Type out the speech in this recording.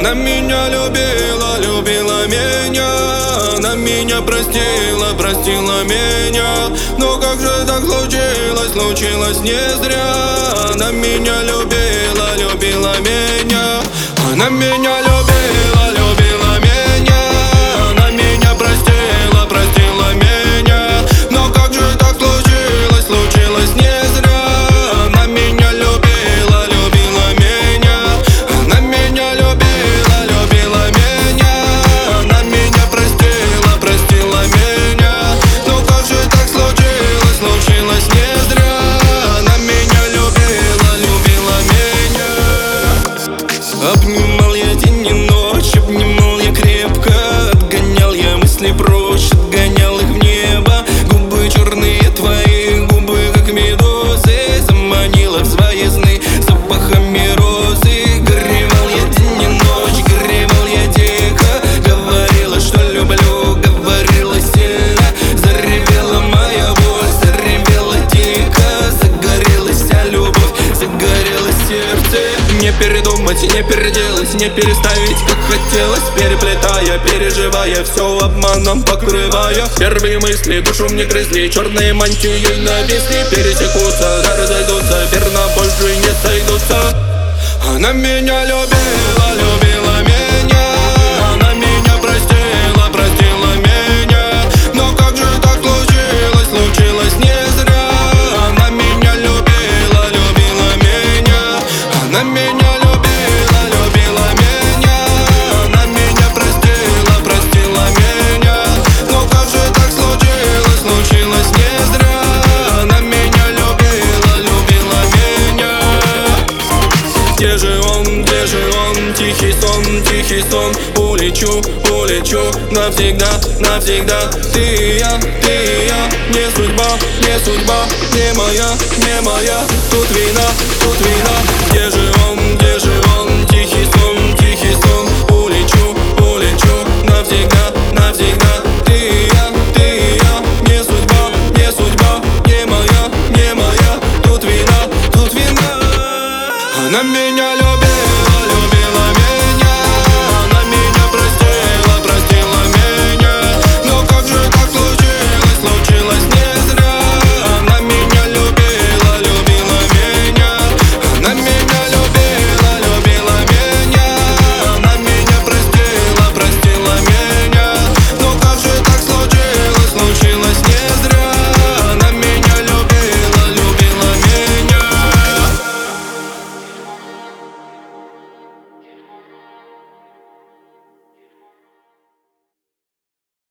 Она меня любила, любила меня. Она меня простила, простила меня. Но как же так случилось, случилось не зря. Она меня любила, любила меня. Она меня любила, любила меня. Она меня простила, простила меня. Но как же так случилось, случилось не зря. Она меня любила, любила меня. Она меня любила, любила меня. Она меня простила, простила меня. Но как же так случилось, случилось не зря. Она меня любила, любила меня. Обнимал я день и ночь, обнимал я крепко. Отгонял я мысли прочь, отгонял их в небо. Губы черные твои, губы как медузы. Заманила в свои сны запахами розы. Горевал я день и ночь, горевал я дико. Говорила, что люблю, говорила сильно. Заревела моя боль, заревела дико. Загорелась вся любовь, загорелось сердце. Не передумать и не переделать, не переставить, как хотелось. Переплетая, переживая, все обманом покрывая. Первые мысли душу мне грызли, черные мантией нависли. Пересекутся, да разойдутся, верно больше не сойдутся. Она меня любила, любила меня. Она меня простила, простила меня. Но как же так случилось, случилось не зря. Она меня любила, любила меня. Она меня любила, любила меня. Она меня простила, простила меня. Но как же так случилось, случилось не зря. Она меня любила, любила меня. Где же он, тихий сон, улечу, улечу навсегда, навсегда. Ты и я, не судьба, не судьба, не моя, не моя. Тут вина, где же